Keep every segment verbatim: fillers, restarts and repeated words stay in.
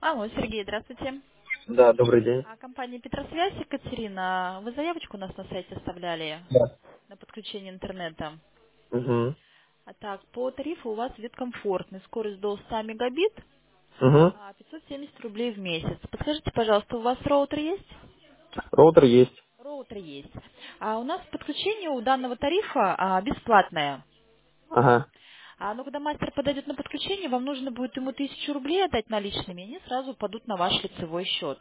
Алло, Сергей, здравствуйте. Да, добрый день. А, компания Петросвязь, Екатерина, вы заявочку у нас на сайте оставляли Да. на подключение интернета. Угу. А так, по тарифу у вас вид комфортный, скорость до ста мегабит, Угу. а пятьсот семьдесят рублей в месяц. Подскажите, пожалуйста, у вас роутер есть? Роутер есть. Роутер есть. А у нас подключение у данного тарифа а, бесплатное. Ага. А ну, когда мастер подойдет на подключение, вам нужно будет ему тысячу рублей отдать наличными, и они сразу падут на ваш лицевой счет.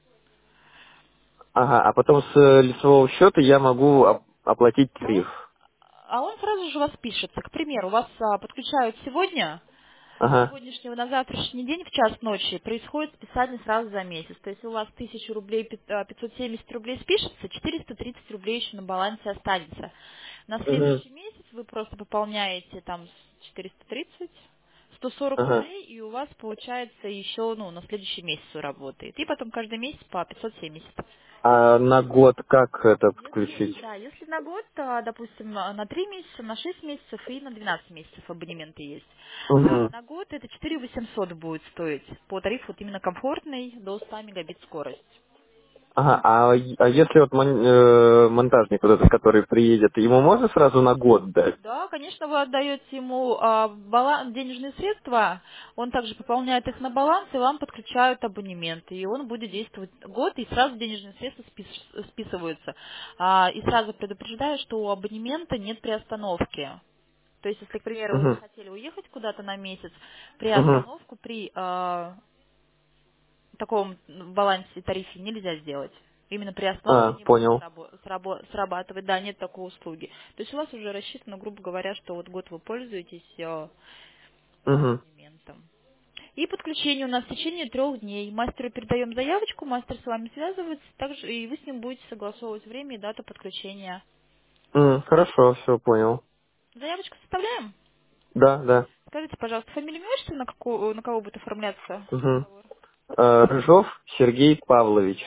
Ага, а потом с э, лицевого счета я могу оп- оплатить А он, тариф. а он сразу же у вас пишется. К примеру, вас а, подключают сегодня, с Ага. сегодняшнего на завтрашний день в час ночи происходит списание сразу за месяц. То есть у вас тысяча рублей, пят- а, пятьсот семьдесят рублей спишется, четыреста тридцать рублей еще на балансе останется. На Угу. следующий месяц вы просто пополняете там с четыреста тридцать, сто сорок Ага. рублей, и у вас получается еще, ну, на следующий месяц работает. И потом каждый месяц по пятьсот семьдесят. А на год как это Если, подключить? да, если на год, то, допустим, на на три месяца, на шесть месяцев и на двенадцать месяцев абонементы есть. А Угу. на год это четыре тысячи восемьсот будет стоить по тарифу вот именно комфортный до ста мегабит скорость. Ага, а, е- а если вот мон- э, монтажник вот этот, который приедет, ему можно сразу на год дать? Да, конечно, вы отдаете ему а, балан- денежные средства, он также пополняет их на баланс, и вам подключают абонементы, и он будет действовать год, и сразу денежные средства спис- списываются. А, и сразу предупреждаю, что у абонемента нет приостановки. То есть, если, к примеру, вы Угу. захотели уехать куда-то на месяц, при Угу. остановку, при э, таком балансе тарифе нельзя сделать. Именно при остановке А, не будет понял. срабо- срабо- срабатывать, да, нет такой услуги. То есть у вас уже рассчитано, грубо говоря, что вот год вы пользуетесь э, Угу. абонементом. И подключение у нас в течение трех дней. Мастеру передаем заявочку, мастер с вами связывается, также и вы с ним будете согласовывать время и дату подключения. М, хорошо, все понял. Заявочку составляем? Да, да. Скажите, пожалуйста, фамилию имя, отчество, на, какого- на кого будет оформляться Угу. договор? Рыжов Сергей Павлович.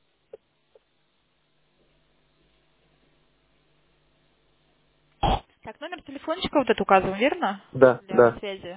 Так, номер телефончика вот этот указан, верно? Да, Для да, связи.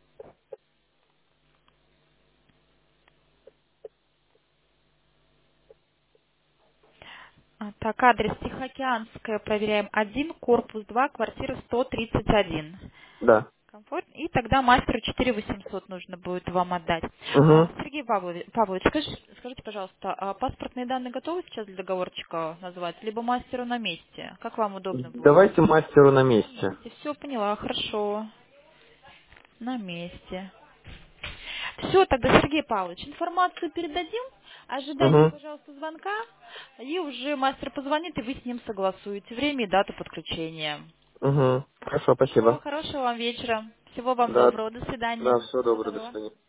А, так, адрес Тихоокеанская, проверяем, один, корпус два, квартира сто тридцать один. да. Комфорт. И тогда мастеру четыре тысячи восемьсот нужно будет вам отдать. Угу. А, Сергей Павлович, Павлович, скажи- скажите, пожалуйста, а паспортные данные готовы сейчас для договорчика назвать, либо мастеру на месте? Как вам удобно будет? Давайте мастеру на На месте. месте. Все, поняла, хорошо. На месте. Все, тогда, Сергей Павлович, информацию передадим. Ожидайте, Угу. пожалуйста, звонка. И уже мастер позвонит, и вы с ним согласуете время и дату подключения. Угу. Хорошо, Все, спасибо. хорошего вам вечера. Всего вам Да, доброго. До да, свидания. все Всего доброе, до доброго. свидания.